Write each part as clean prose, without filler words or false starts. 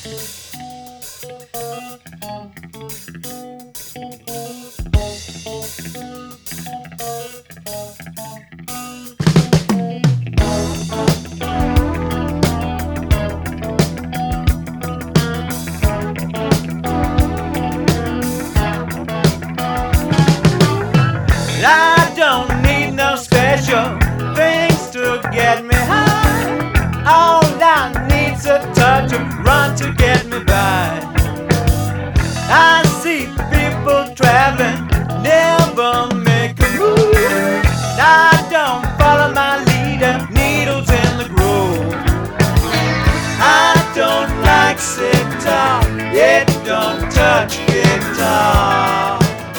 I don't need no special things to get me high. All I need's a touch of run to get me by. I see people traveling, never make a move. I don't follow my leader, needles in the groove. I don't like sitar, it don't touch guitar.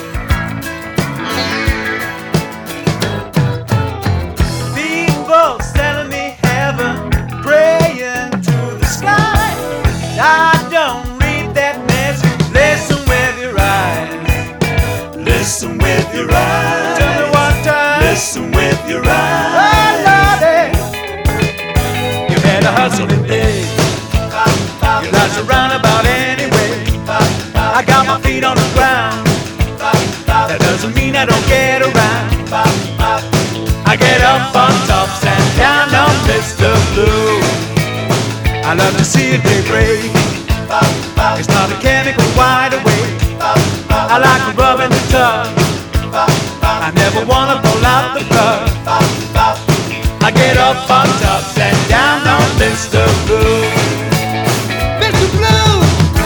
Selling me heaven, praying to the sky. I don't read that message. Listen with your eyes. Listen with your eyes. Tell me one time. Listen with your eyes. Oh, Lordy, you had a hustling day. Your life's a roundabout anyway. I got my feet on the ground. That doesn't mean I don't get around. I get up on top, stand down on Mr. Blue. I love to see a day break. It's not a chemical wide awake. I like to rub in the tub. I never wanna pull out the plug. I get up on top, stand down on Mr. Blue. Mr. Blue!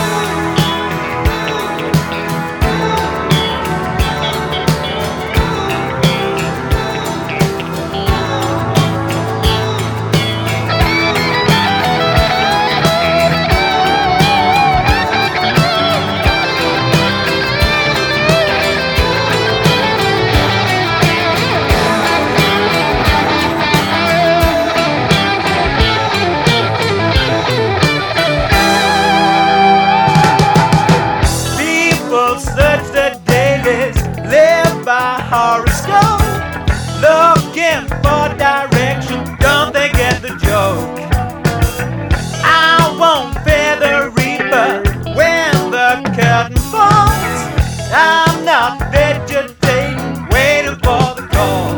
Search the dailies, live by horoscope, looking for direction, don't they get the joke? I won't fear the reaper when the curtain falls. I'm not vegetating, waiting for the call.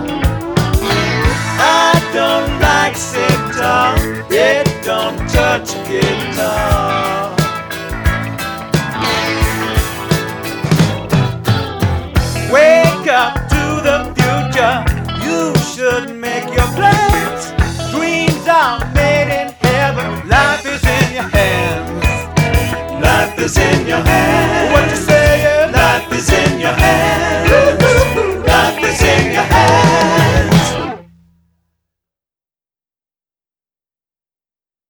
I don't like sitar, it don't touch guitar. Wake up to the future, you should make your plans. Dreams are made in heaven, life is in your hands. Life is in your hands.